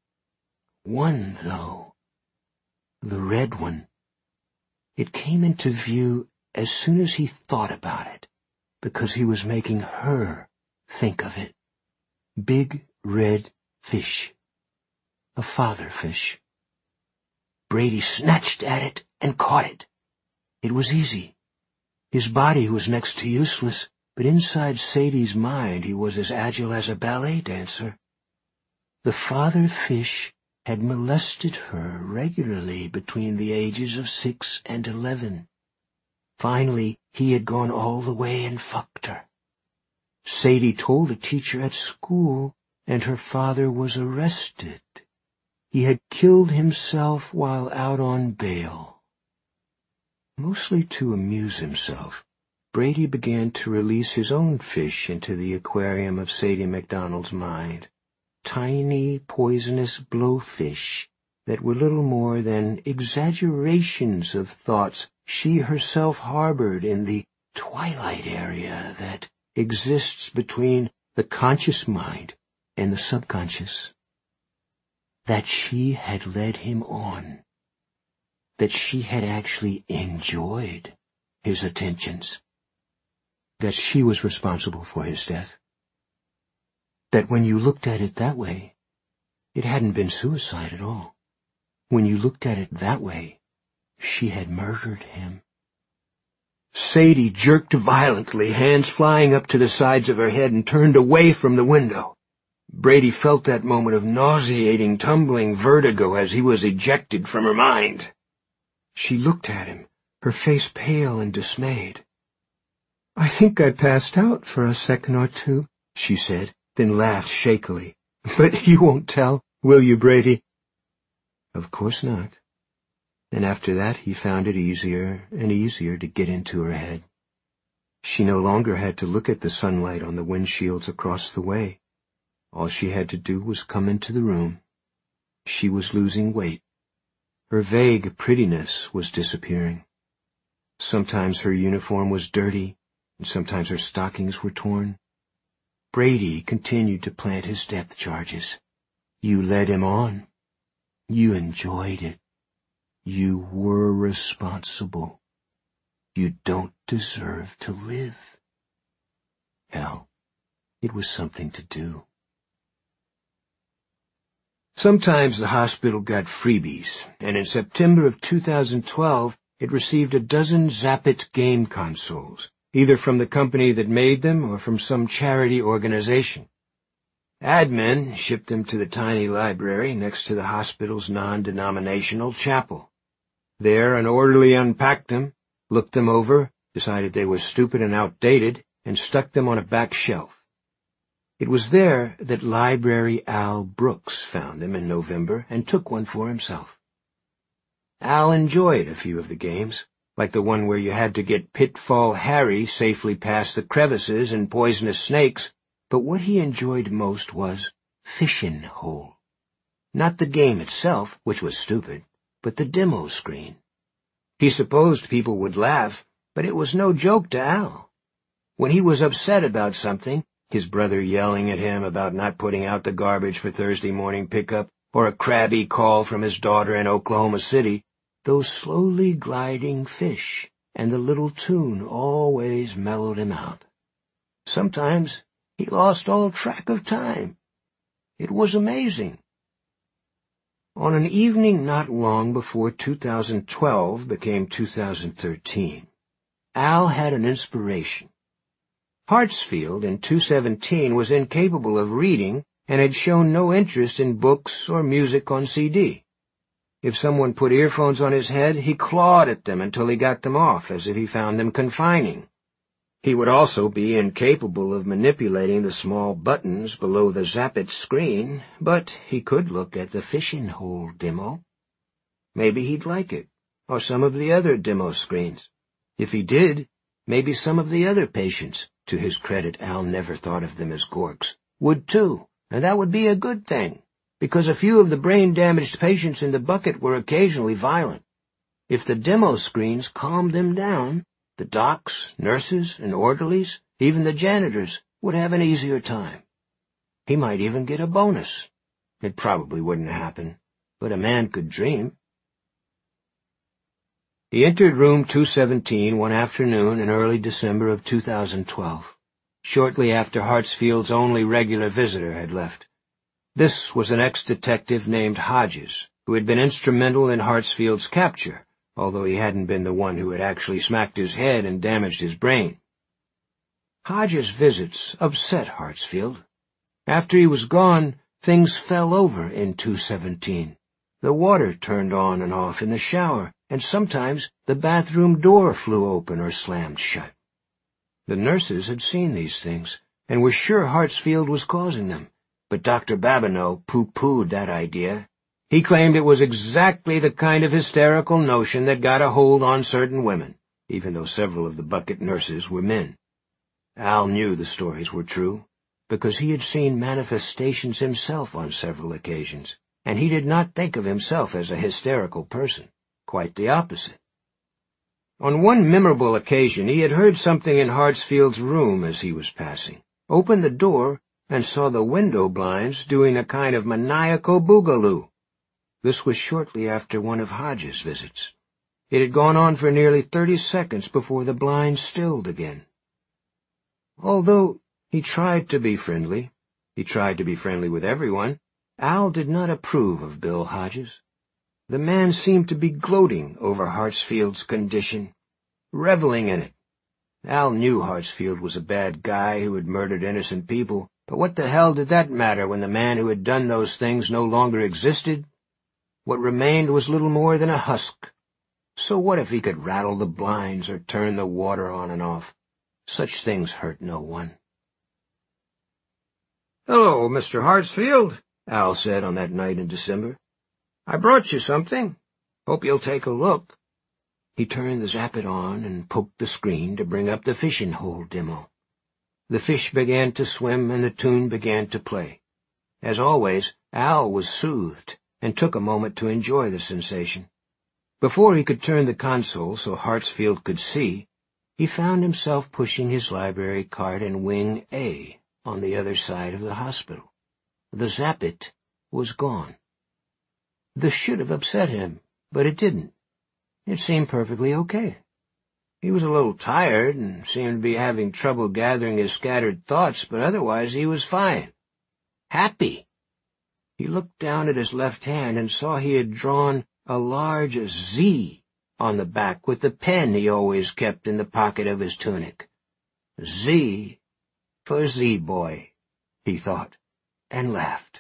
One, though, the red one, it came into view as soon as he thought about it, because he was making her think of it. Big red fish. A father fish. Brady snatched at it and caught it. It was easy. His body was next to useless, but inside Sadie's mind he was as agile as a ballet dancer. The father fish had molested her regularly between the ages of 6 and 11. Finally, he had gone all the way and fucked her. Sadie told a teacher at school, and her father was arrested. He had killed himself while out on bail. Mostly to amuse himself, Brady began to release his own fish into the aquarium of Sadie MacDonald's mind. Tiny, poisonous blowfish that were little more than exaggerations of thoughts she herself harbored in the twilight area that exists between the conscious mind and the subconscious. That she had led him on. That she had actually enjoyed his attentions. That she was responsible for his death. That when you looked at it that way, it hadn't been suicide at all. When you looked at it that way, she had murdered him. Sadie jerked violently, hands flying up to the sides of her head, and turned away from the window. Brady felt that moment of nauseating, tumbling vertigo as he was ejected from her mind. She looked at him, her face pale and dismayed. "I think I passed out for a second or two," she said, then laughed shakily. "But you won't tell, will you, Brady?" Of course not. And after that he found it easier and easier to get into her head. She no longer had to look at the sunlight on the windshields across the way. All she had to do was come into the room. She was losing weight. Her vague prettiness was disappearing. Sometimes her uniform was dirty, and sometimes her stockings were torn. Brady continued to plant his depth charges. You led him on. You enjoyed it. You were responsible. You don't deserve to live. Hell, it was something to do. Sometimes the hospital got freebies, and in September of 2012 it received a dozen Zappit game consoles, either from the company that made them or from some charity organization. Admin shipped them to the tiny library next to the hospital's non-denominational chapel. There an orderly unpacked them, looked them over, decided they were stupid and outdated, and stuck them on a back shelf. It was there that Library Al Brooks found them in November and took one for himself. Al enjoyed a few of the games, like the one where you had to get Pitfall Harry safely past the crevices and poisonous snakes, but what he enjoyed most was Fishin' Hole. Not the game itself, which was stupid, but the demo screen. He supposed people would laugh, but it was no joke to Al. When he was upset about something, his brother yelling at him about not putting out the garbage for Thursday morning pickup, or a crabby call from his daughter in Oklahoma City, those slowly gliding fish and the little tune always mellowed him out. Sometimes he lost all track of time. It was amazing. On an evening not long before 2012 became 2013, Al had an inspiration. Hartsfield in 217 was incapable of reading and had shown no interest in books or music on CD. If someone put earphones on his head, he clawed at them until he got them off, as if he found them confining. He would also be incapable of manipulating the small buttons below the Zappit screen, but he could look at the Fishin' Hole demo. Maybe he'd like it, or some of the other demo screens. If he did, maybe some of the other patients, to his credit Al never thought of them as gorks, would too, and that would be a good thing, because a few of the brain-damaged patients in the bucket were occasionally violent. If the demo screens calmed them down, the docs, nurses, and orderlies, even the janitors, would have an easier time. He might even get a bonus. It probably wouldn't happen, but a man could dream. He entered room 217 one afternoon in early December of 2012, shortly after Hartsfield's only regular visitor had left. This was an ex-detective named Hodges, who had been instrumental in Hartsfield's capture, although he hadn't been the one who had actually smacked his head and damaged his brain. Hodges' visits upset Hartsfield. After he was gone, things fell over in 217. The water turned on and off in the shower, and sometimes the bathroom door flew open or slammed shut. The nurses had seen these things, and were sure Hartsfield was causing them, but Dr. Babineau pooh-poohed that idea. He claimed it was exactly the kind of hysterical notion that got a hold on certain women, even though several of the bucket nurses were men. Al knew the stories were true, because he had seen manifestations himself on several occasions, and he did not think of himself as a hysterical person. Quite the opposite. On one memorable occasion he had heard something in Hartsfield's room as he was passing, opened the door, and saw the window blinds doing a kind of maniacal boogaloo. This was shortly after one of Hodges' visits. It had gone on for nearly 30 seconds before the blinds stilled again. Although he tried to be friendly with everyone, Al did not approve of Bill Hodges. The man seemed to be gloating over Hartsfield's condition, reveling in it. Al knew Hartsfield was a bad guy who had murdered innocent people, but what the hell did that matter when the man who had done those things no longer existed? What remained was little more than a husk. So what if he could rattle the blinds or turn the water on and off? Such things hurt no one. "Hello, Mr. Hartsfield," Al said on that night in December. "I brought you something. Hope you'll take a look." He turned the Zappit on and poked the screen to bring up the Fishin' Hole demo. The fish began to swim and the tune began to play. As always, Al was soothed and took a moment to enjoy the sensation. Before he could turn the console so Hartsfield could see, he found himself pushing his library cart in Wing A on the other side of the hospital. The Zappit was gone. This should have upset him, but it didn't. It seemed perfectly okay. He was a little tired and seemed to be having trouble gathering his scattered thoughts, but otherwise he was fine. Happy. He looked down at his left hand and saw he had drawn a large Z on the back with the pen he always kept in the pocket of his tunic. Z for Z-Boy, he thought, and laughed.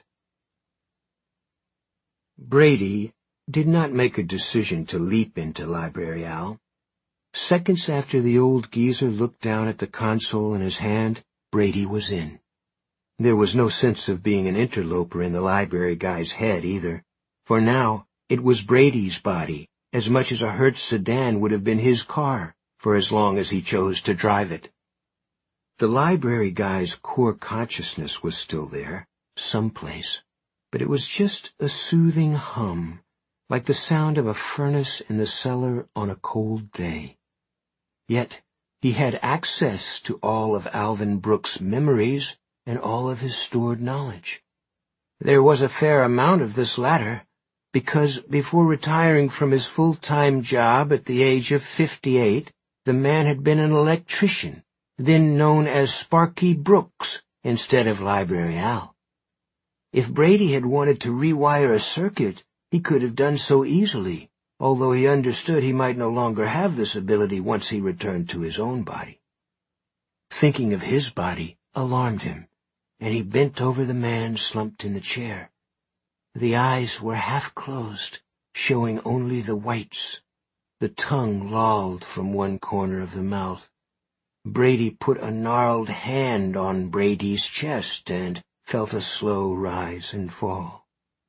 Brady did not make a decision to leap into Library Al. Seconds after the old geezer looked down at the console in his hand, Brady was in. There was no sense of being an interloper in the library guy's head either, for now it was Brady's body as much as a Hertz sedan would have been his car for as long as he chose to drive it. The library guy's core consciousness was still there, someplace, but it was just a soothing hum, like the sound of a furnace in the cellar on a cold day. Yet he had access to all of Alvin Brooks' memories and all of his stored knowledge. There was a fair amount of this latter, because before retiring from his full-time job at the age of 58, the man had been an electrician, then known as Sparky Brooks instead of Library Al. If Brady had wanted to rewire a circuit, he could have done so easily, although he understood he might no longer have this ability once he returned to his own body. Thinking of his body alarmed him, and he bent over the man slumped in the chair. The eyes were half closed, showing only the whites. The tongue lolled from one corner of the mouth. Brady put a gnarled hand on Brady's chest and felt a slow rise and fall.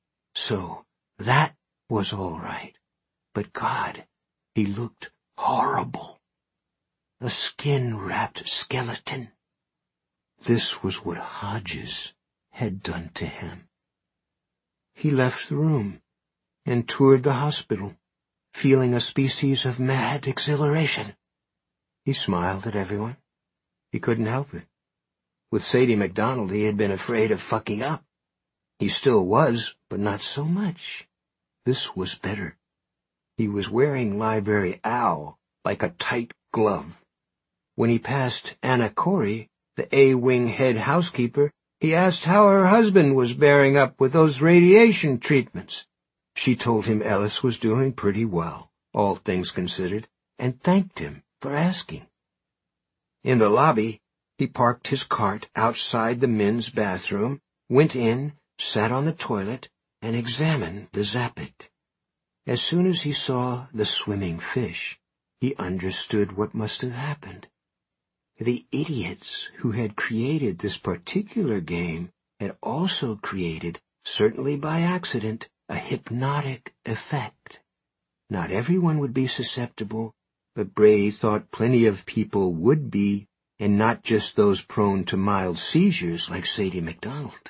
So that was all right. But God, he looked horrible. A skin-wrapped skeleton. This was what Hodges had done to him. He left the room and toured the hospital, feeling a species of mad exhilaration. He smiled at everyone. He couldn't help it. With Sadie McDonald, he had been afraid of fucking up. He still was, but not so much. This was better. He was wearing Library Al like a tight glove. When he passed Anna Corey, the A-Wing head housekeeper, he asked how her husband was bearing up with those radiation treatments. She told him Ellis was doing pretty well, all things considered, and thanked him for asking. In the lobby, he parked his cart outside the men's bathroom, went in, sat on the toilet, and examined the Zappit. As soon as he saw the swimming fish, he understood what must have happened. The idiots who had created this particular game had also created, certainly by accident, a hypnotic effect. Not everyone would be susceptible, but Brady thought plenty of people would be, and not just those prone to mild seizures like Sadie McDonald.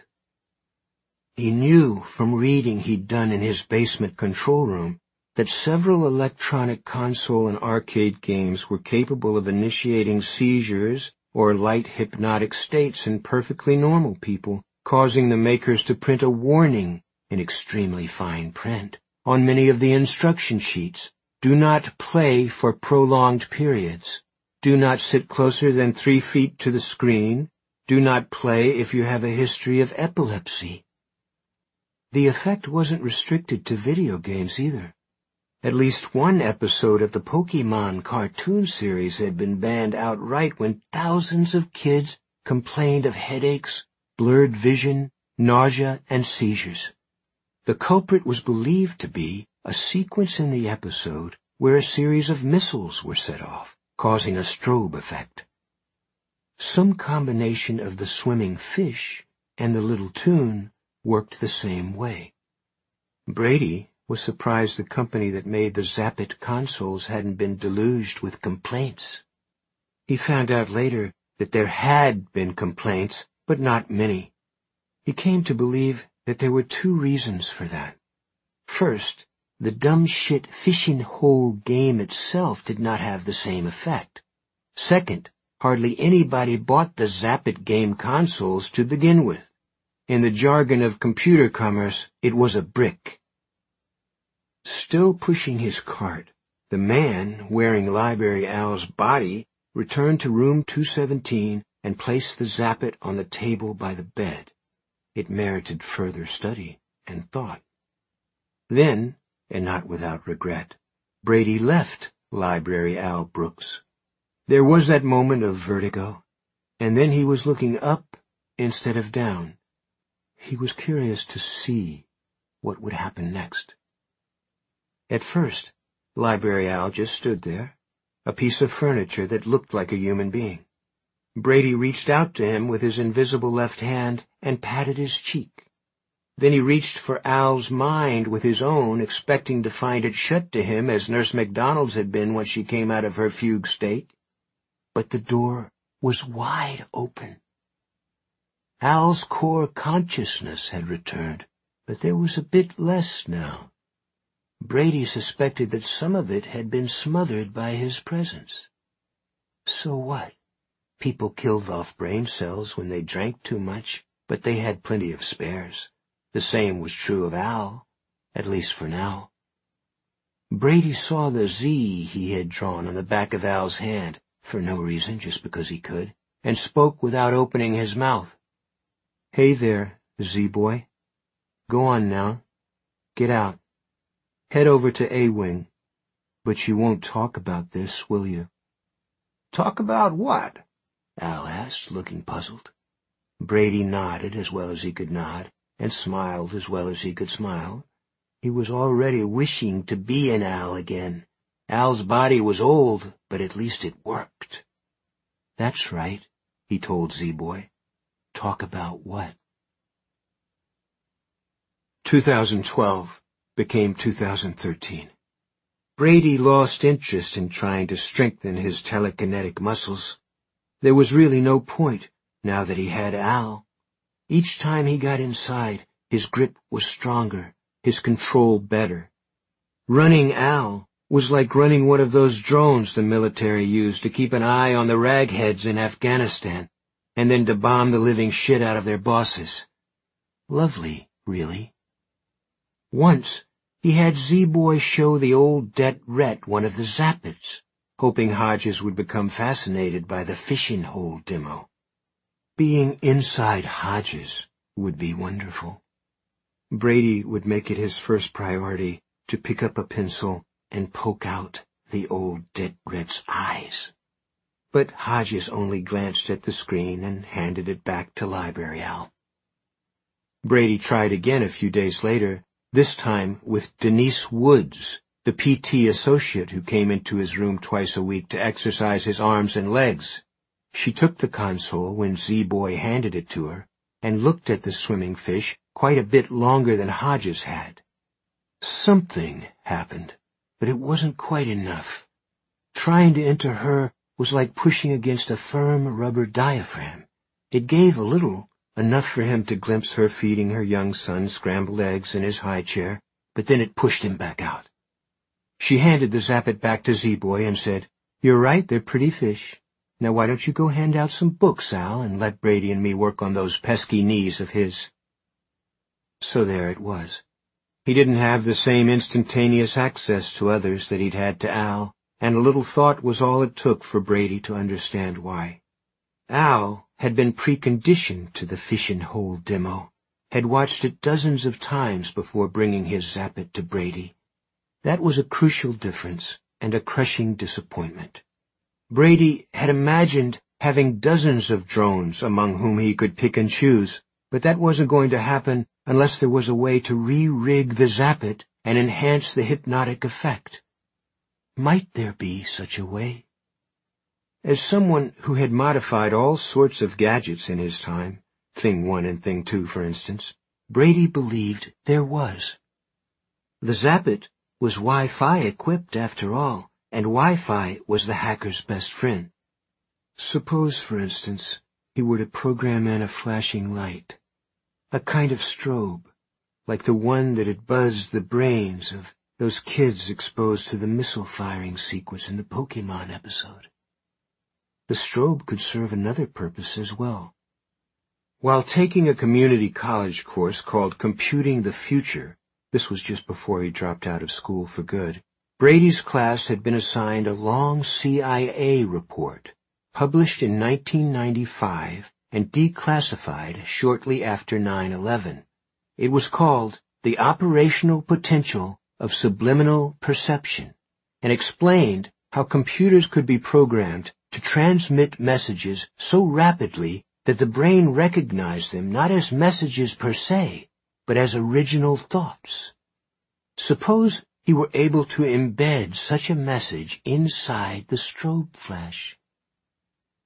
He knew from reading he'd done in his basement control room that several electronic console and arcade games were capable of initiating seizures or light hypnotic states in perfectly normal people, causing the makers to print a warning in extremely fine print on many of the instruction sheets. Do not play for prolonged periods. Do not sit closer than 3 feet to the screen. Do not play if you have a history of epilepsy. The effect wasn't restricted to video games either. At least one episode of the Pokemon cartoon series had been banned outright when thousands of kids complained of headaches, blurred vision, nausea, and seizures. The culprit was believed to be a sequence in the episode where a series of missiles were set off, causing a strobe effect. Some combination of the swimming fish and the little tune worked the same way. Brady was surprised the company that made the Zappit consoles hadn't been deluged with complaints. He found out later that there had been complaints, but not many. He came to believe that there were 2 reasons for that. First, the dumb shit fishing hole game itself did not have the same effect. Second, hardly anybody bought the Zappit game consoles to begin with. In the jargon of computer commerce, it was a brick. Still pushing his cart, the man, wearing Library Al's body, returned to room 217 and placed the Zappit on the table by the bed. It merited further study and thought. Then, and not without regret, Brady left Library Al Brooks. There was that moment of vertigo, and then he was looking up instead of down. He was curious to see what would happen next. At first, Library Al just stood there, a piece of furniture that looked like a human being. Brady reached out to him with his invisible left hand and patted his cheek. Then he reached for Al's mind with his own, expecting to find it shut to him as Nurse MacDonald's had been when she came out of her fugue state. But the door was wide open. Al's core consciousness had returned, but there was a bit less now. Brady suspected that some of it had been smothered by his presence. So what? People killed off brain cells when they drank too much, but they had plenty of spares. The same was true of Al, at least for now. Brady saw the Z he had drawn on the back of Al's hand, for no reason, just because he could, and spoke without opening his mouth. "Hey there, Z-boy. Go on now. Get out. Head over to A-Wing. But you won't talk about this, will you?" "Talk about what?" Al asked, looking puzzled. Brady nodded as well as he could nod, and smiled as well as he could smile. He was already wishing to be an Al again. Al's body was old, but at least it worked. "That's right," he told Z-Boy. "Talk about what?" 2012 became 2013. Brady lost interest in trying to strengthen his telekinetic muscles. There was really no point, now that he had Al. Each time he got inside, his grip was stronger, his control better. Running Al was like running one of those drones the military used to keep an eye on the ragheads in Afghanistan, and then to bomb the living shit out of their bosses. Lovely, really. Once, he had Z-Boy show the old Det Ret one of the Zappets, hoping Hodges would become fascinated by the fishing hole demo. Being inside Hodges would be wonderful. Brady would make it his first priority to pick up a pencil and poke out the old Det Ret's eyes. But Hodges only glanced at the screen and handed it back to Library Al. Brady tried again a few days later, this time with Denise Woods, the PT associate who came into his room twice a week to exercise his arms and legs. She took the console when Z-Boy handed it to her, and looked at the swimming fish quite a bit longer than Hodges had. Something happened, but it wasn't quite enough. Trying to enter her was like pushing against a firm rubber diaphragm. It gave a little, enough for him to glimpse her feeding her young son scrambled eggs in his high chair, but then it pushed him back out. She handed the Zappet back to Z-Boy and said, "You're right, they're pretty fish. Now why don't you go hand out some books, Al, and let Brady and me work on those pesky knees of his?" So there it was. He didn't have the same instantaneous access to others that he'd had to Al, and a little thought was all it took for Brady to understand why. Al had been preconditioned to the fishing hole demo, had watched it dozens of times before bringing his Zappet to Brady. That was a crucial difference and a crushing disappointment. Brady had imagined having dozens of drones among whom he could pick and choose, but that wasn't going to happen unless there was a way to re-rig the Zappet and enhance the hypnotic effect. Might there be such a way? As someone who had modified all sorts of gadgets in his time, Thing 1 and Thing 2 for instance, Brady believed there was. The Zappet was Wi-Fi equipped after all, and Wi-Fi was the hacker's best friend. Suppose, for instance, he were to program in a flashing light, a kind of strobe, like the one that had buzzed the brains of those kids exposed to the missile firing sequence in the Pokemon episode. The strobe could serve another purpose as well. While taking a community college course called Computing the Future, this was just before he dropped out of school for good, Brady's class had been assigned a long CIA report, published in 1995 and declassified shortly after 9/11. It was called The Operational Potential of Subliminal Perception, and explained how computers could be programmed to transmit messages so rapidly that the brain recognized them not as messages per se, but as original thoughts. Suppose he were able to embed such a message inside the strobe flash.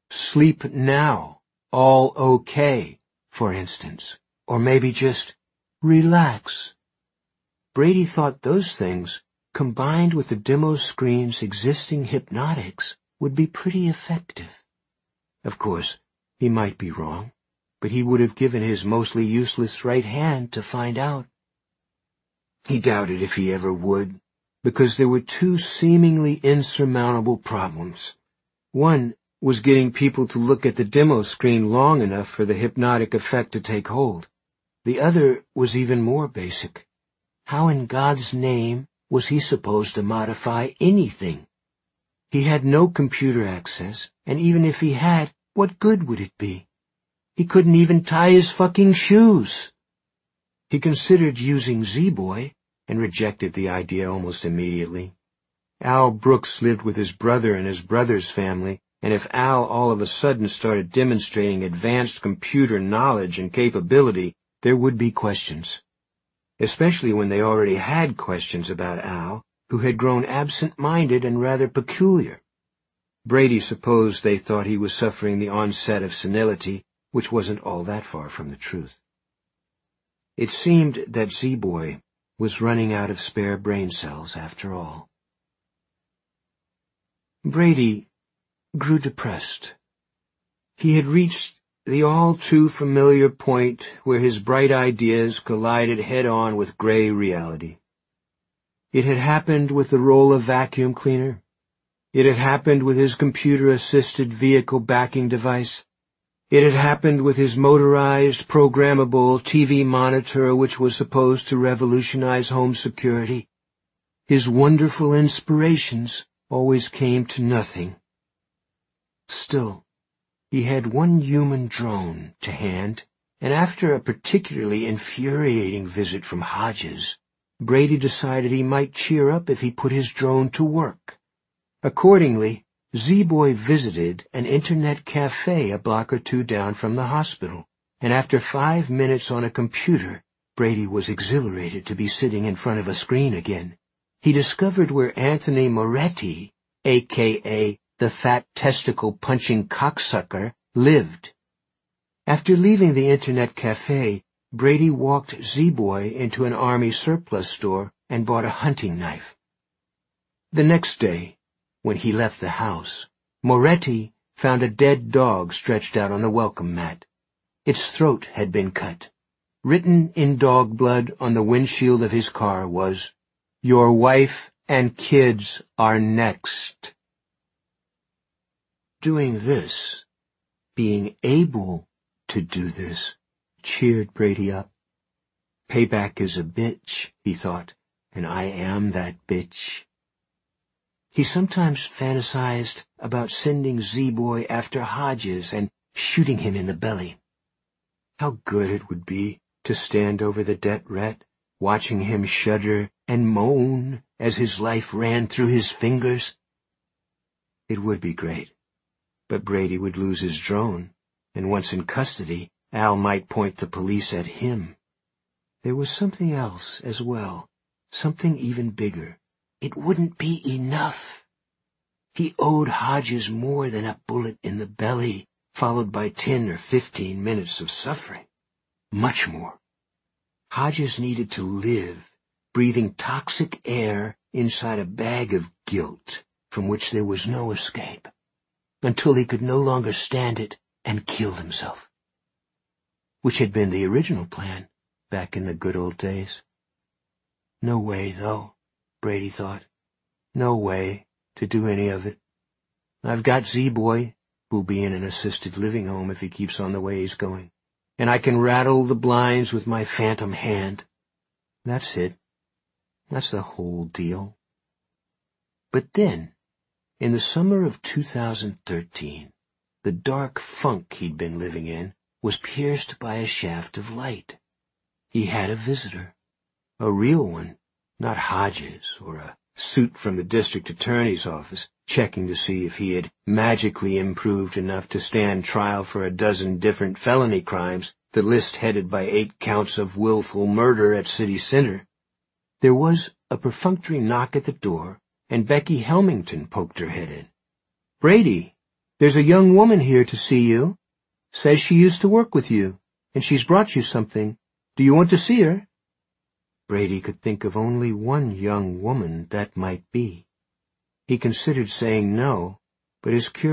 Sleep now, all okay, for instance, or maybe just relax. Brady thought those things, combined with the demo screen's existing hypnotics, would be pretty effective. Of course, he might be wrong, but he would have given his mostly useless right hand to find out. He doubted if he ever would, because there were two seemingly insurmountable problems. One was getting people to look at the demo screen long enough for the hypnotic effect to take hold. The other was even more basic. How in God's name was he supposed to modify anything? He had no computer access, and even if he had, what good would it be? He couldn't even tie his fucking shoes. He considered using Z-Boy, and rejected the idea almost immediately. Al Brooks lived with his brother and his brother's family, and if Al all of a sudden started demonstrating advanced computer knowledge and capability, there would be questions. Especially when they already had questions about Al, who had grown absent-minded and rather peculiar. Brady supposed they thought he was suffering the onset of senility, which wasn't all that far from the truth. It seemed that Z-Boy was running out of spare brain cells after all. Brady grew depressed. He had reached the all-too-familiar point where his bright ideas collided head-on with gray reality. It had happened with the roller vacuum cleaner. It had happened with his computer-assisted vehicle backing device. It had happened with his motorized, programmable TV monitor, which was supposed to revolutionize home security. His wonderful inspirations always came to nothing. Still, he had one human drone to hand, and after a particularly infuriating visit from Hodges, Brady decided he might cheer up if he put his drone to work. Accordingly, Z-Boy visited an internet cafe a block or two down from the hospital, and after 5 minutes on a computer, Brady was exhilarated to be sitting in front of a screen again. He discovered where Anthony Moretti, a.k.a. the fat testicle-punching cocksucker, lived. After leaving the internet cafe, Brady walked Z-Boy into an army surplus store and bought a hunting knife. The next day, when he left the house, Moretti found a dead dog stretched out on the welcome mat. Its throat had been cut. Written in dog blood on the windshield of his car was, "Your wife and kids are next." Doing this, being able to do this, cheered Brady up. Payback is a bitch, he thought, and I am that bitch. He sometimes fantasized about sending Z-Boy after Hodges and shooting him in the belly. How good it would be to stand over the debt rat, watching him shudder and moan as his life ran through his fingers. It would be great, but Brady would lose his drone, and once in custody, Al might point the police at him. There was something else as well, something even bigger. It wouldn't be enough. He owed Hodges more than a bullet in the belly, followed by 10 or 15 minutes of suffering. Much more. Hodges needed to live, breathing toxic air inside a bag of guilt from which there was no escape, until he could no longer stand it and kill himself. Which had been the original plan back in the good old days. No way, though, Brady thought. No way to do any of it. I've got Z-Boy, who'll be in an assisted living home if he keeps on the way he's going, and I can rattle the blinds with my phantom hand. That's it. That's the whole deal. But then, in the summer of 2013, the dark funk he'd been living in was pierced by a shaft of light. He had a visitor. A real one, not Hodges or a suit from the district attorney's office checking to see if he had magically improved enough to stand trial for a dozen different felony crimes, the list headed by 8 counts of willful murder at City Center. There was a perfunctory knock at the door, and Becky Helmington poked her head in. "Brady, there's a young woman here to see you. Says she used to work with you, and she's brought you something. Do you want to see her?" Brady could think of only one young woman that might be. He considered saying no, but his curiosity